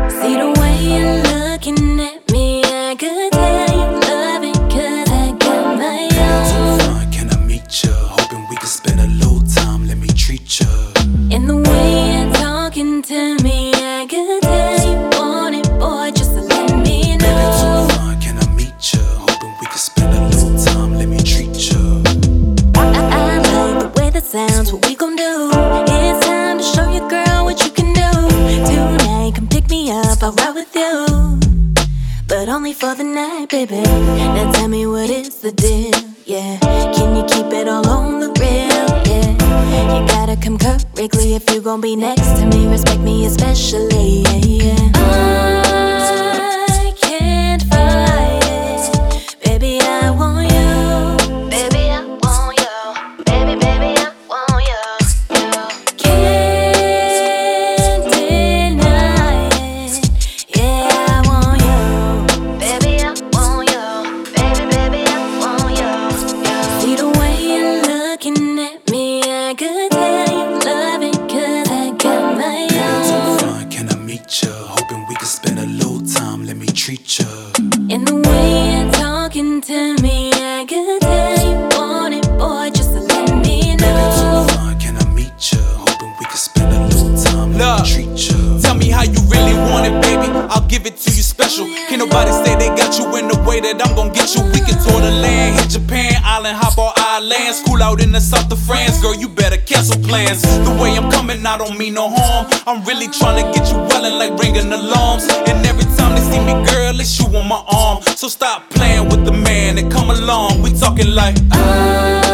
See the way you're looking at me, I could tell you love it, 'cause I got my own. Too fun, can I meet ya? Hoping we could spend a little time, let me treat ya. And the way you're talking to me, I could tell you want it, boy, just to let me know. Too fun, can I meet ya? Hoping we could spend a little time, let me treat ya. I love the way that sounds, what we gon' do? It's time to show you, girl, what you can do. Tonight, come pick me up, I'll ride with you, but only for the night, baby. Now tell me, what is the deal, yeah? Can you keep it all on the real, yeah? You gotta come correctly if you gon' be next to me. Respect me especially, yeah, yeah. I can't fight it, baby, I want you. Baby, I want you. Baby, baby, I want you. Can't deny it, yeah, I want you. Baby, I want you. Baby, baby, I want you. See the way you're looking at me, I could tell you love it, 'cause I got my Too own. fun, can I meet ya? Hoping we could spend a little time, let me treat ya. And the way you're talking to me, I could tell you want it, boy, just to let me know. Too fun, can I meet ya? Hoping we could spend a little time, let me treat ya. Tell me how you really want it, baby. I'll give it to you special. Can't nobody say they got you in the way that I'm gon' get you. We can tour the land, hit Japan, island, hop on islands, school out in the south of France. Girl, you better cancel plans. The way I'm coming, I don't mean no harm. I'm really tryna get you wellin' like ringing alarms. And every time they see me, girl, it's you on my arm. So stop playing with the man and come along. We talking like